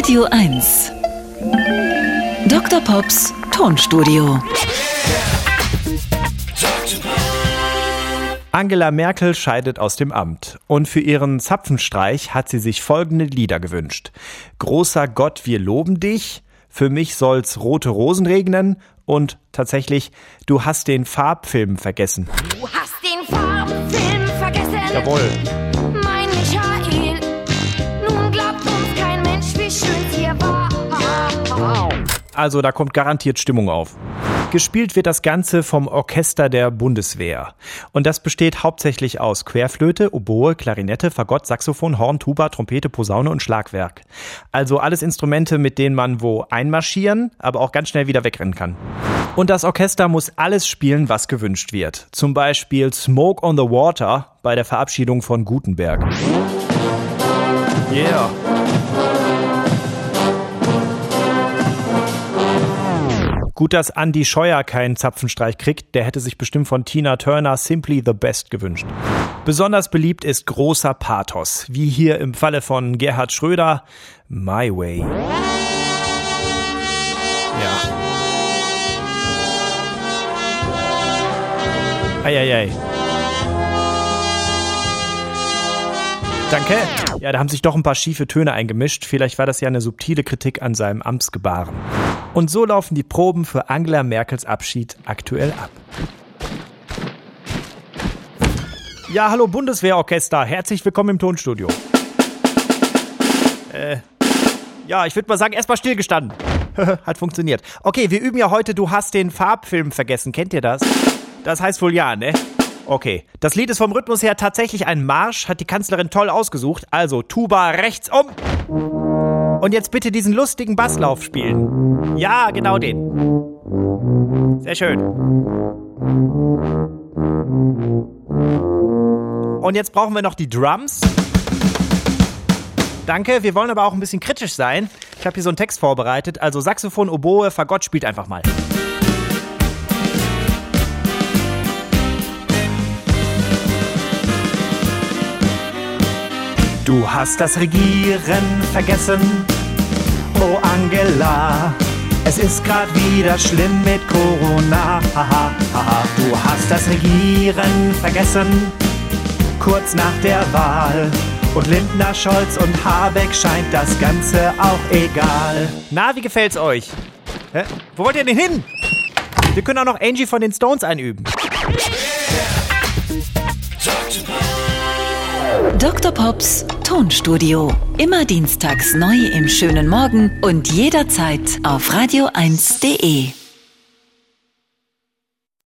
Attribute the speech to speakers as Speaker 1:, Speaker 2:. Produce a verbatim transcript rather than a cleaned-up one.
Speaker 1: Radio eins. Doktor Pops Tonstudio.
Speaker 2: Angela Merkel scheidet aus dem Amt. Und für ihren Zapfenstreich hat sie sich folgende Lieder gewünscht. Großer Gott, wir loben dich. Für mich soll's rote Rosen regnen. Und tatsächlich, du hast den Farbfilm vergessen.
Speaker 3: Du hast den Farbfilm vergessen.
Speaker 2: Jawohl.
Speaker 3: Mein Michael, nun glaubt uns kein Mensch, wie schön hier war.
Speaker 2: Also da kommt garantiert Stimmung auf. Gespielt wird das Ganze vom Orchester der Bundeswehr. Und das besteht hauptsächlich aus Querflöte, Oboe, Klarinette, Fagott, Saxophon, Horn, Tuba, Trompete, Posaune und Schlagwerk. Also alles Instrumente, mit denen man wo einmarschieren, aber auch ganz schnell wieder wegrennen kann. Und das Orchester muss alles spielen, was gewünscht wird. Zum Beispiel Smoke on the Water bei der Verabschiedung von Gutenberg. Yeah. Gut, dass Andi Scheuer keinen Zapfenstreich kriegt, der hätte sich bestimmt von Tina Turner Simply the Best gewünscht. Besonders beliebt ist großer Pathos, wie hier im Falle von Gerhard Schröder, My Way. Ja. Eieiei. Danke. Ja, da haben sich doch ein paar schiefe Töne eingemischt. Vielleicht war das ja eine subtile Kritik an seinem Amtsgebaren. Und so laufen die Proben für Angela Merkels Abschied aktuell ab. Ja, hallo Bundeswehrorchester. Herzlich willkommen im Tonstudio. Äh, ja, ich würde mal sagen, erstmal stillgestanden. Hat funktioniert. Okay, wir üben ja heute Du hast den Farbfilm vergessen. Kennt ihr das? Das heißt wohl ja, ne? Okay, das Lied ist vom Rhythmus her tatsächlich ein Marsch, hat die Kanzlerin toll ausgesucht. Also Tuba rechts um. Und jetzt bitte diesen lustigen Basslauf spielen. Ja, genau den. Sehr schön. Und jetzt brauchen wir noch die Drums. Danke, wir wollen aber auch ein bisschen kritisch sein. Ich habe hier so einen Text vorbereitet. Also Saxophon, Oboe, Fagott, spielt einfach mal. Du hast das Regieren vergessen, oh Angela, es ist grad wieder schlimm mit Corona. Haha, haha. Du hast das Regieren vergessen, kurz nach der Wahl. Und Lindner, Scholz und Habeck scheint das Ganze auch egal. Na, wie gefällt's euch? Hä? Wo wollt ihr denn hin? Wir können auch noch Angie von den Stones einüben.
Speaker 1: Doktor Pops Tonstudio. Immer dienstags neu im schönen Morgen und jederzeit auf radio eins punkt de.